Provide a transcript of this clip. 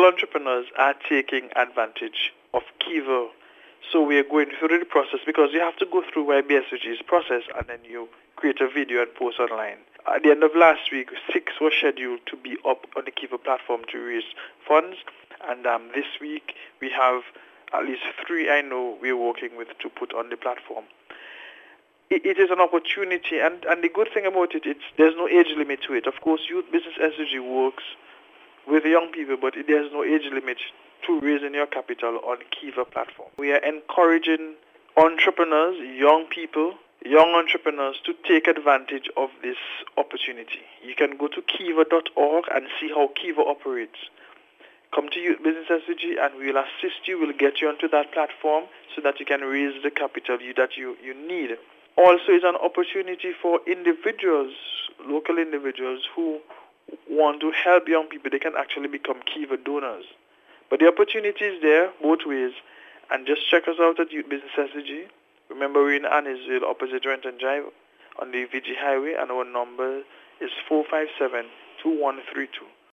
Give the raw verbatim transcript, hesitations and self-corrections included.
all entrepreneurs are taking advantage of Kiva. So we are going through the process because you have to go through Y B S C G's process and then you create a video and post online. At the end of last week, six were scheduled to be up on the Kiva platform to raise funds. And um, this week, we have at least three I know we're working with to put on the platform. It, it is an opportunity, and, and the good thing about it, it's there's no age limit to it. Of course, Youth Business S D G works with young people, but it, there's no age limit to raising your capital on Kiva platform. We are encouraging entrepreneurs, young people, young entrepreneurs to take advantage of this opportunity. You can go to kiva dot org and see how Kiva operates. Come to Youth Business S D G and we will assist you, we'll get you onto that platform so that you can raise the capital you, that you, you need. Also, it's an opportunity for individuals, local individuals who want to help young people. They can actually become Kiva donors. But the opportunity is there both ways. And just check us out at Youth Business S D G. Remember, we're in Annisville, opposite Renton Drive on the V G Highway, and our number is four five seven, two one three two.